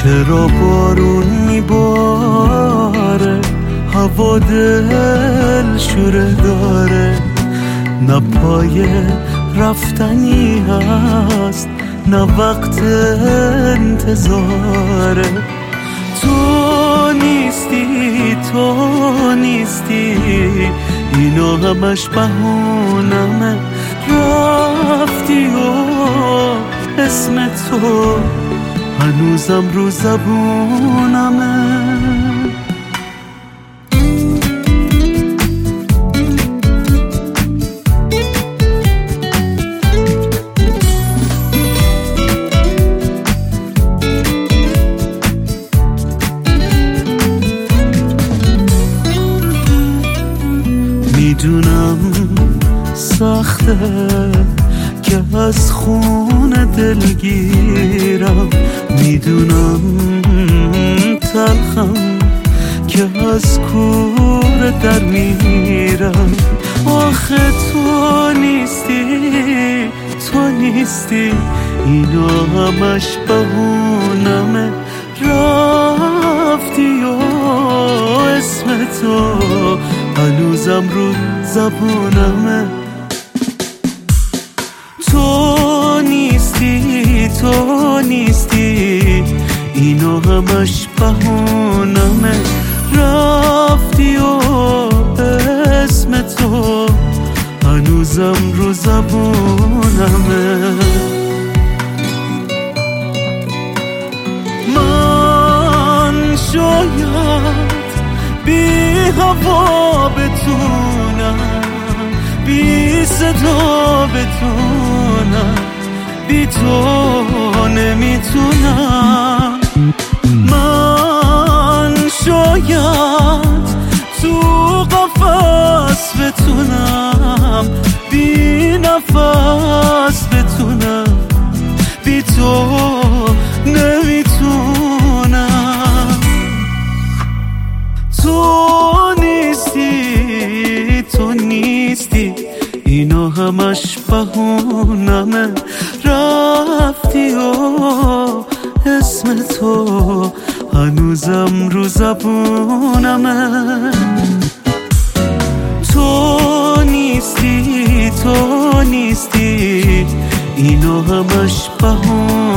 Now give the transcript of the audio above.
چرا بارون میباره، هوا دل شوره داره، نه پای رفتنی هست نه وقت انتظاره. تو نیستی، تو نیستی، اینا همش بهونمه. رفتی و اسم تو هنوزم رو زبونمه. میدونم سخته که از خون دلگیرم، میدونم تلخم که از کوره در میرم. آخه تو نیستی، تو نیستی، اینا همش بهونمه. رفتی و اسم تو هنوزم رو زبونمه. تو نیستی، تو نیستی، اینا همش بهونمه. رفتی و اسم تو هنوزم رو زبونمه. من شاید بی هوا بتونم، بی صدا بتونم، بی تو نمیتونم. من شاید تو قفس بتونم، بی نفس بتونم، بی تو نمیتونم. تو نیستی، تو نیستی، اینا همش بهونمه. رفتی و اسم تو هنوزم رو زبونمه. تو نیستی، تو نیستی، اینا همش بهونمه.